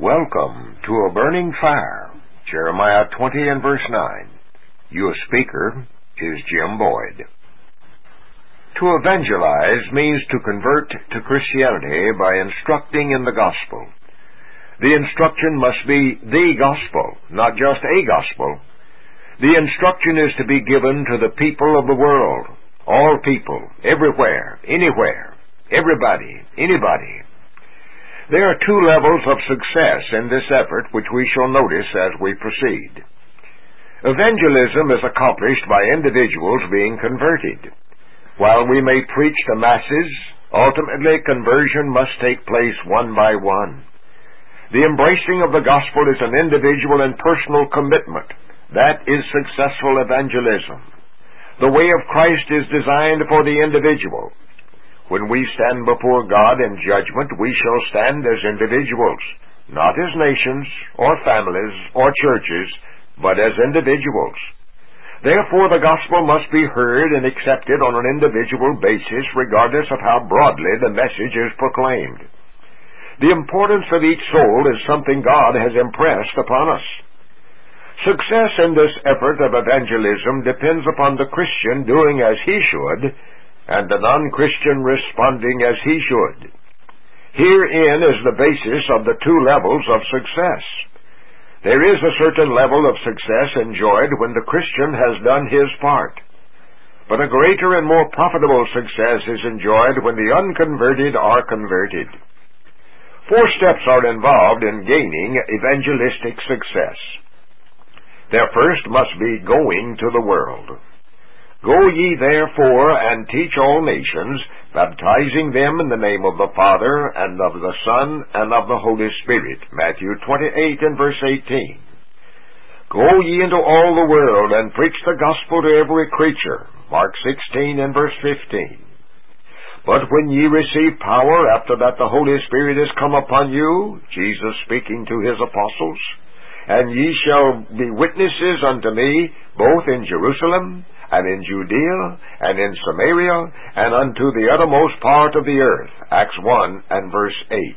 Welcome to a burning fire, Jeremiah 20 and verse 9. Your speaker is Jim Boyd. To evangelize means to convert to Christianity by instructing in the gospel. The instruction must be the gospel, not just a gospel. The instruction is to be given to the people of the world, all people, everywhere, anywhere, everybody, anybody. There are two levels of success in this effort which we shall notice as we proceed. Evangelism is accomplished by individuals being converted. While we may preach to masses, ultimately conversion must take place one by one. The embracing of the gospel is an individual and personal commitment. That is successful evangelism. The way of Christ is designed for the individual. When we stand before God in judgment, we shall stand as individuals, not as nations, or families, or churches, but as individuals. Therefore, the gospel must be heard and accepted on an individual basis, regardless of how broadly the message is proclaimed. The importance of each soul is something God has impressed upon us. Success in this effort of evangelism depends upon the Christian doing as he should, and the non-Christian responding as he should. Herein is the basis of the two levels of success. There is a certain level of success enjoyed when the Christian has done his part. But a greater and more profitable success is enjoyed when the unconverted are converted. 4 steps are involved in gaining evangelistic success. There first must be going to the world. Go ye therefore and teach all nations, baptizing them in the name of the Father, and of the Son, and of the Holy Spirit. Matthew 28 and verse 18. Go ye into all the world, and preach the gospel to every creature. Mark 16 and verse 15. But when ye receive power, after that the Holy Spirit is come upon you, Jesus speaking to his apostles, and ye shall be witnesses unto me, both in Jerusalem, and in Judea, and in Samaria, and unto the uttermost part of the earth. Acts 1 and verse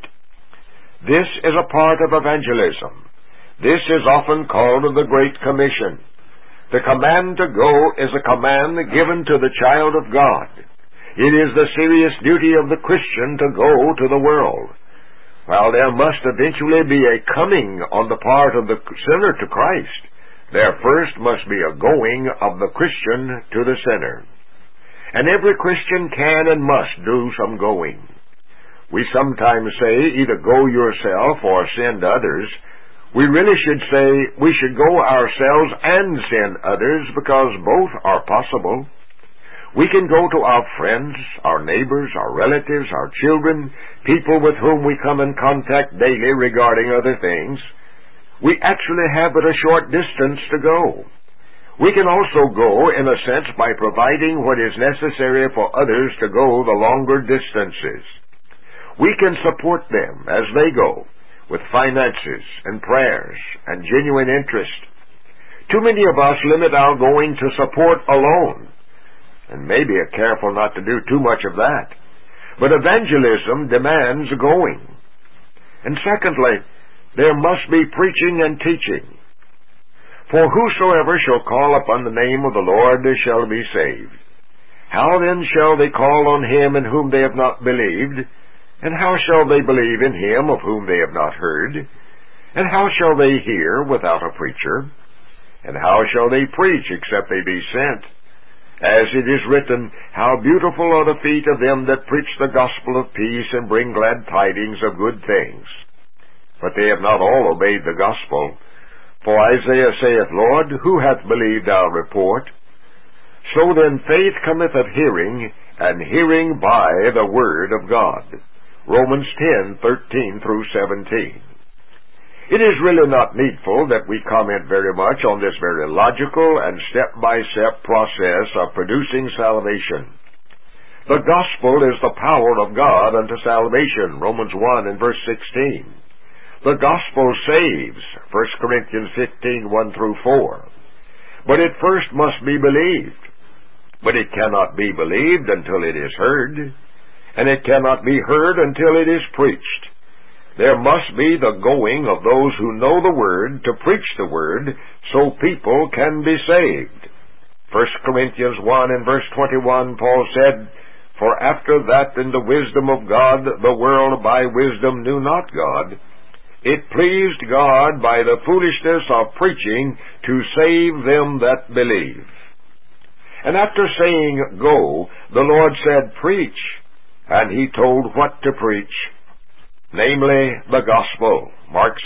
8. This is a part of evangelism. This is often called the Great Commission. The command to go is a command given to the child of God. It is the serious duty of the Christian to go to the world. While there must eventually be a coming on the part of the sinner to Christ, there first must be a going of the Christian to the sinner. And every Christian can and must do some going. We sometimes say, either go yourself or send others. We really should say, we should go ourselves and send others, because both are possible. We can go to our friends, our neighbors, our relatives, our children, people with whom we come in contact daily regarding other things. We actually have but a short distance to go. We can also go, in a sense, by providing what is necessary for others to go the longer distances. We can support them as they go, with finances and prayers and genuine interest. Too many of us limit our going to support alone, and maybe are careful not to do too much of that. But evangelism demands going. And secondly, there must be preaching and teaching. For whosoever shall call upon the name of the Lord shall be saved. How then shall they call on him in whom they have not believed? And how shall they believe in him of whom they have not heard? And how shall they hear without a preacher? And how shall they preach except they be sent? As it is written, how beautiful are the feet of them that preach the gospel of peace and bring glad tidings of good things. But they have not all obeyed the gospel. For Isaiah saith, Lord, who hath believed our report? So then faith cometh of hearing, and hearing by the word of God. Romans 10:13 through 17. It is really not needful that we comment very much on this very logical and step-by-step process of producing salvation. The gospel is the power of God unto salvation. Romans 1 and verse 16. The gospel saves, 1 Corinthians 15, 1 through 4. But it first must be believed. But it cannot be believed until it is heard, and it cannot be heard until it is preached. There must be the going of those who know the Word to preach the Word so people can be saved. 1 Corinthians 1 and verse 21, Paul said, "For after that in the wisdom of God the world by wisdom knew not God, it pleased God by the foolishness of preaching to save them that believe." And after saying, "Go," the Lord said, "Preach," and he told what to preach, namely the gospel, Mark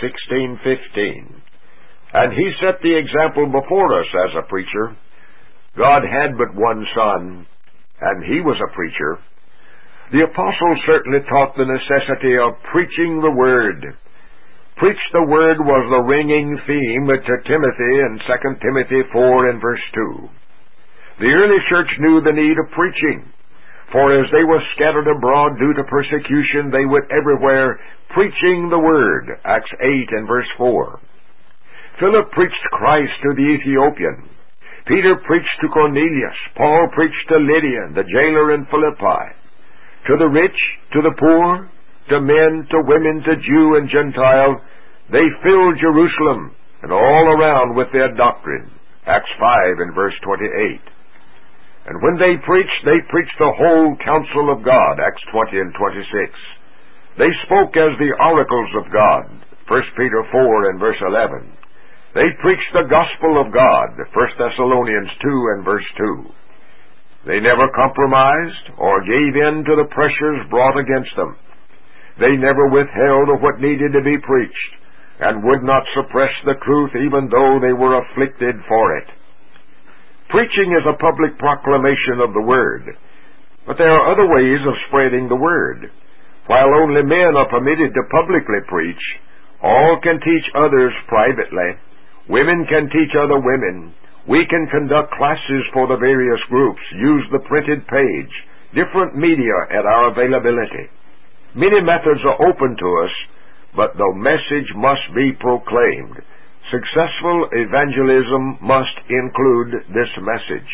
16:15. And he set the example before us as a preacher. God had but one Son, and he was a preacher. The apostles certainly taught the necessity of preaching the Word. Preach the Word was the ringing theme to Timothy in 2 Timothy 4 and verse 2. The early church knew the need of preaching, for as they were scattered abroad due to persecution, they went everywhere preaching the Word, Acts 8 and verse 4. Philip preached Christ to the Ethiopian. Peter preached to Cornelius. Paul preached to Lydia, the jailer in Philippi. To the rich, to the poor, to men, to women, to Jew and Gentile, they filled Jerusalem and all around with their doctrine, Acts 5 and verse 28. And when they preached the whole counsel of God, Acts 20 and 26. They spoke as the oracles of God, 1 Peter 4 and verse 11. They preached the gospel of God, 1 Thessalonians 2 and verse 2. They never compromised or gave in to the pressures brought against them. They never withheld what needed to be preached, and would not suppress the truth even though they were afflicted for it. Preaching is a public proclamation of the Word, but there are other ways of spreading the Word. While only men are permitted to publicly preach, all can teach others privately. Women can teach other women. We can conduct classes for the various groups, use the printed page, different media at our availability. Many methods are open to us, but the message must be proclaimed. Successful evangelism must include this message.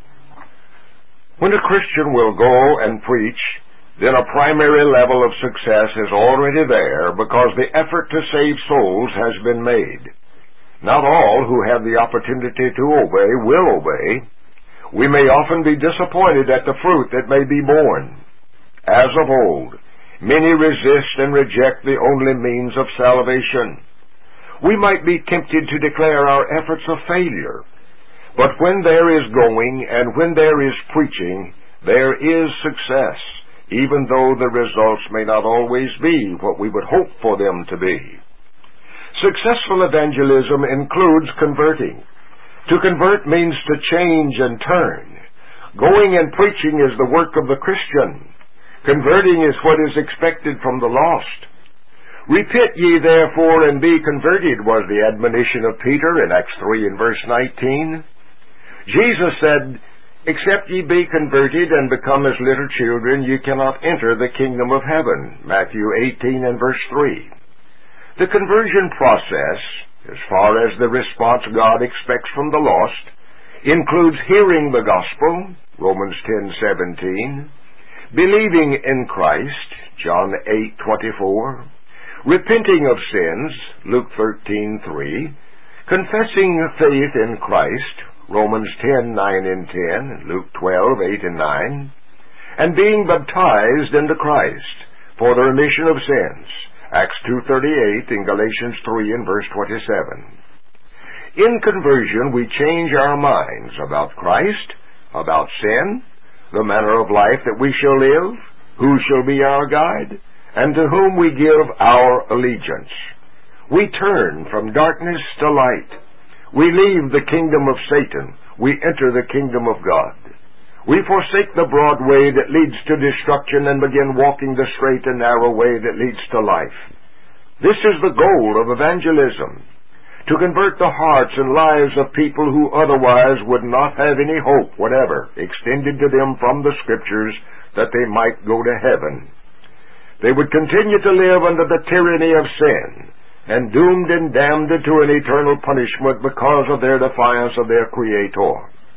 When a Christian will go and preach, then a primary level of success is already there because the effort to save souls has been made. Not all who have the opportunity to obey will obey. We may often be disappointed at the fruit that may be born. As of old, many resist and reject the only means of salvation. We might be tempted to declare our efforts a failure, but when there is going and when there is preaching, there is success, even though the results may not always be what we would hope for them to be. Successful evangelism includes converting. To convert means to change and turn. Going and preaching is the work of the Christian. Converting is what is expected from the lost. "Repent ye therefore and be converted," was the admonition of Peter in Acts 3 and verse 19. Jesus said, "Except ye be converted and become as little children, ye cannot enter the kingdom of heaven," Matthew 18 and verse 3. The conversion process, as far as the response God expects from the lost, includes hearing the gospel, Romans 10:17, believing in Christ, John 8:24, repenting of sins, Luke 13:3, confessing faith in Christ, Romans 10:9 and 10, Luke 12:8 and 9, and being baptized into Christ for the remission of sins, Acts 2:38 and Galatians 3 and verse 27. In conversion, we change our minds about Christ, about sin, the manner of life that we shall live, who shall be our guide, and to whom we give our allegiance. We turn from darkness to light. We leave the kingdom of Satan. We enter the kingdom of God. We forsake the broad way that leads to destruction and begin walking the straight and narrow way that leads to life. This is the goal of evangelism, to convert the hearts and lives of people who otherwise would not have any hope whatever extended to them from the Scriptures that they might go to heaven. They would continue to live under the tyranny of sin, and doomed and damned to an eternal punishment because of their defiance of their Creator.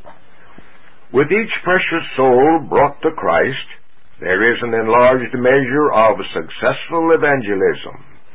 With each precious soul brought to Christ, there is an enlarged measure of successful evangelism.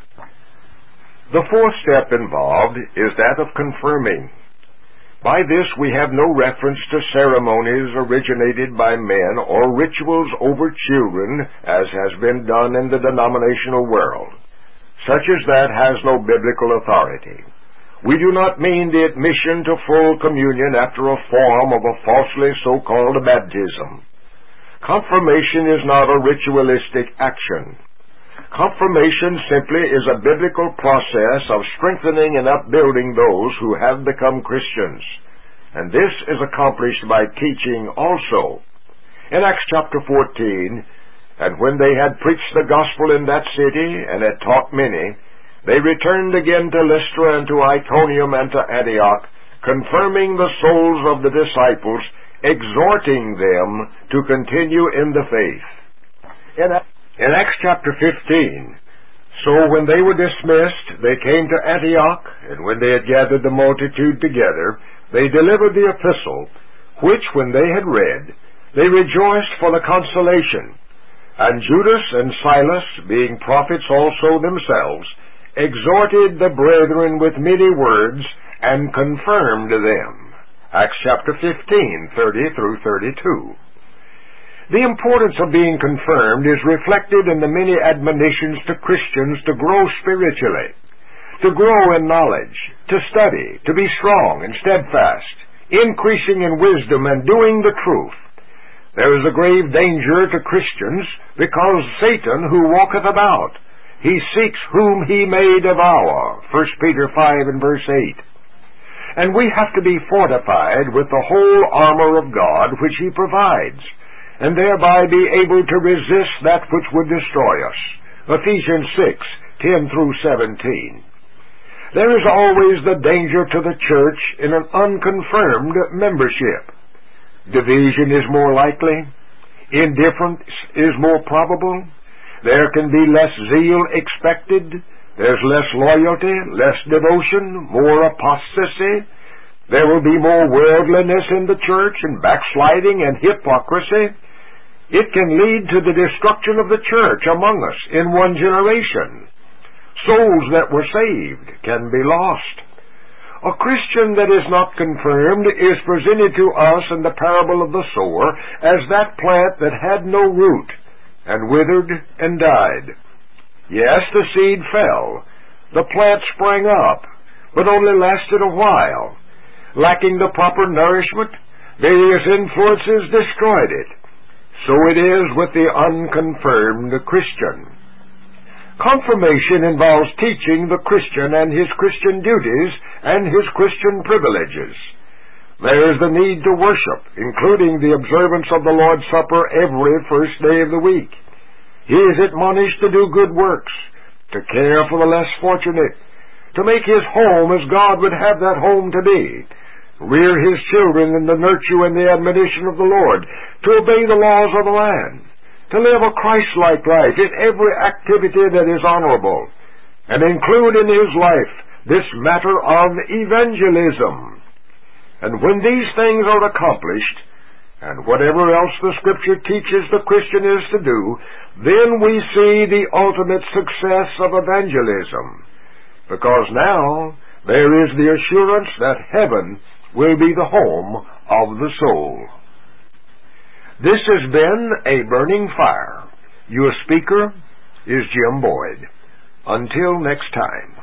The fourth step involved is that of confirming. By this we have no reference to ceremonies originated by men or rituals over children, as has been done in the denominational world. Such as that has no biblical authority. We do not mean the admission to full communion after a form of a falsely so-called baptism. Confirmation is not a ritualistic action. Confirmation simply is a biblical process of strengthening and upbuilding those who have become Christians. And this is accomplished by teaching also. In Acts chapter 14, and when they had preached the gospel in that city and had taught many, they returned again to Lystra and to Iconium and to Antioch, confirming the souls of the disciples, exhorting them to continue in the faith. In Acts chapter 15, so when they were dismissed, they came to Antioch, and when they had gathered the multitude together, they delivered the epistle, which when they had read, they rejoiced for the consolation. And Judas and Silas, being prophets also themselves, exhorted the brethren with many words, and confirmed them. Acts chapter 15, 30 through 32. The importance of being confirmed is reflected in the many admonitions to Christians to grow spiritually, to grow in knowledge, to study, to be strong and steadfast, increasing in wisdom and doing the truth. There is a grave danger to Christians because Satan, who walketh about, he seeks whom he may devour. 1 Peter 5 and verse 8. And we have to be fortified with the whole armor of God which he provides, and thereby be able to resist that which would destroy us. Ephesians 6, 10 through 17. There is always the danger to the church in an unconfirmed membership. Division is more likely. Indifference is more probable. There can be less zeal expected. There's less loyalty, less devotion, more apostasy. There will be more worldliness in the church and backsliding and hypocrisy. It can lead to the destruction of the church among us in one generation. Souls that were saved can be lost. A Christian that is not confirmed is presented to us in the parable of the sower as that plant that had no root and withered and died. Yes, the seed fell. The plant sprang up, but only lasted a while. Lacking the proper nourishment, various influences destroyed it. So it is with the unconfirmed Christian. Confirmation involves teaching the Christian and his Christian duties and his Christian privileges. There is the need to worship, including the observance of the Lord's Supper every first day of the week. He is admonished to do good works, to care for the less fortunate, to make his home as God would have that home to be, rear his children in the nurture and the admonition of the Lord, to obey the laws of the land, to live a Christ-like life in every activity that is honorable, and include in his life this matter of evangelism. And when these things are accomplished, and whatever else the Scripture teaches the Christian is to do, then we see the ultimate success of evangelism, because now there is the assurance that heaven will be the home of the soul. This has been A Burning Fire. Your speaker is Jim Boyd. Until next time.